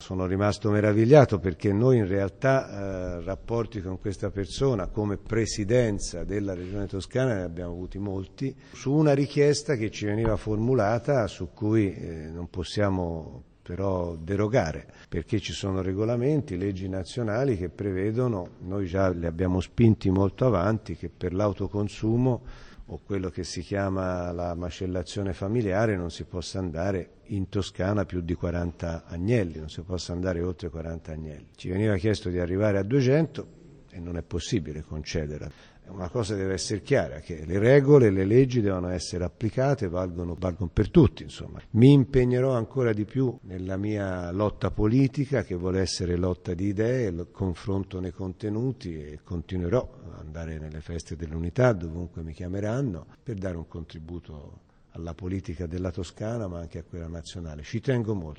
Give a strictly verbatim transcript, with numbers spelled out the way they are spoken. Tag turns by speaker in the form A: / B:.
A: sono rimasto meravigliato perché noi in realtà eh, rapporti con questa persona come presidenza della Regione Toscana ne abbiamo avuti molti, su una richiesta che ci veniva formulata su cui eh, non possiamo però derogare, perché ci sono regolamenti, leggi nazionali che prevedono, noi già li abbiamo spinti molto avanti, che per l'autoconsumo o quello che si chiama la macellazione familiare non si possa andare in Toscana più di quaranta agnelli, non si possa andare oltre quaranta agnelli. Ci veniva chiesto di arrivare a duecento e non è possibile concederla. Una cosa deve essere chiara, che le regole e le leggi devono essere applicate, valgono, valgono per tutti, insomma. Mi impegnerò ancora di più nella mia lotta politica, che vuole essere lotta di idee, confronto nei contenuti, e continuerò ad andare nelle feste dell'unità, dovunque mi chiameranno, per dare un contributo alla politica della Toscana, ma anche a quella nazionale. Ci tengo molto.